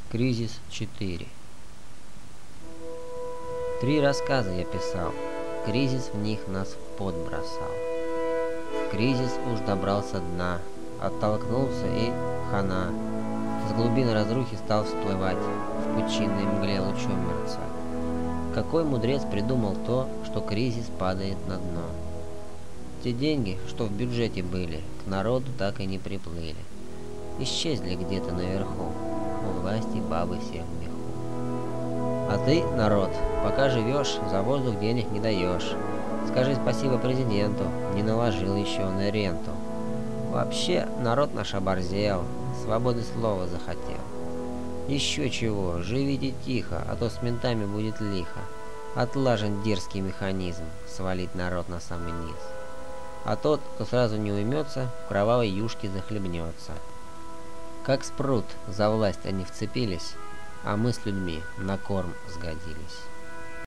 Кризис 4. 3 рассказа я писал, кризис в них нас в пот бросал. Кризис уж добрался дна, оттолкнулся и хана. С глубин разрухи стал всплывать, в пучинной мгле лучом мерцать. Какой мудрец придумал то, что кризис падает на дно? Те деньги, что в бюджете были, к народу так и не приплыли. Исчезли где-то наверху, у власти бабы все в меху. А ты, народ, пока живешь, за воздух денег не даешь. Скажи спасибо президенту, не наложил еще на ренту. Вообще, народ наш оборзел, свободы слова захотел. Еще чего, живите тихо, а то с ментами будет лихо. Отлажен дерзкий механизм, свалить народ на самый низ. А тот, кто сразу не уймется, в кровавой юшке захлебнется. Как спрут, за власть они вцепились, а мы с людьми на корм сгодились.